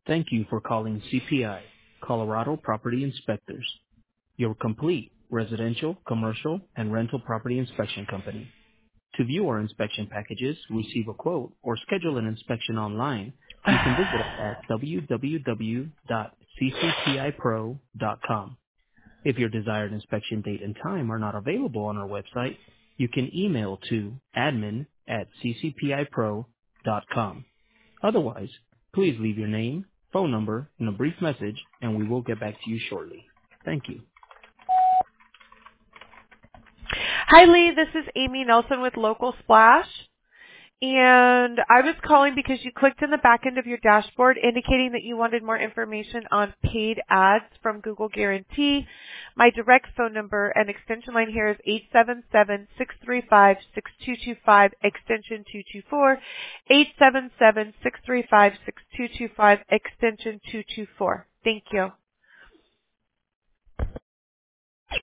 Thank you for calling CPI, Colorado Property Inspectors, your complete residential, commercial, and rental property inspection company. To view our inspection packages, receive a quote, or schedule an inspection online, you can visit us at www.ccpipro.com. If your desired inspection date and time are not available on our website, you can email to admin@ccpipro.com. Otherwise, please leave your name, phone number, and a brief message, and we will get back to you shortly. Thank you. Hi, Lee. This is Amy Nelson with Local Splash. And I was calling because you clicked in the back end of your dashboard indicating that you wanted more information on paid ads from Google Guarantee. My direct phone number and extension line here is 877-635-6225, extension 224, 877-635-6225, extension 224. Thank you.